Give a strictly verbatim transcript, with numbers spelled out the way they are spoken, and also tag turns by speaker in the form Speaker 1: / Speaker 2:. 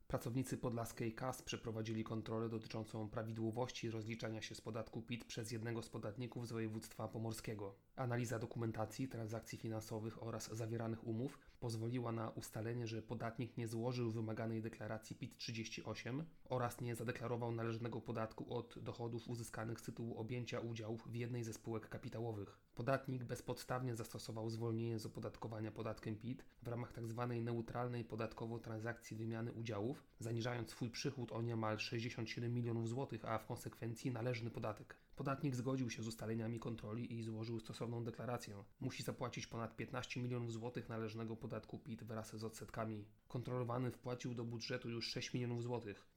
Speaker 1: Pracownicy podlaskiej K A S przeprowadzili kontrolę dotyczącą prawidłowości rozliczania się z podatku P I T przez jednego z podatników z województwa pomorskiego. Analiza dokumentacji, transakcji finansowych oraz zawieranych umów pozwoliła na ustalenie, że podatnik nie złożył wymaganej deklaracji P I T trzydzieści osiem oraz nie zadeklarował należnego podatku od dochodów uzyskanych z tytułu objęcia udziałów w jednej ze spółek kapitałowych. Podatnik bezpodstawnie zastosował zwolnienie z opodatkowania podatkiem P I T w ramach tzw. neutralnej podatkowo transakcji wymiany udziałów, zaniżając swój przychód o niemal sześćdziesiąt siedem milionów złotych, a w konsekwencji należny podatek. Podatnik zgodził się z ustaleniami kontroli i złożył stosowną deklarację. Musi zapłacić ponad piętnaście milionów złotych należnego podatku P I T wraz z odsetkami. Kontrolowany wpłacił do budżetu już sześć milionów złotych.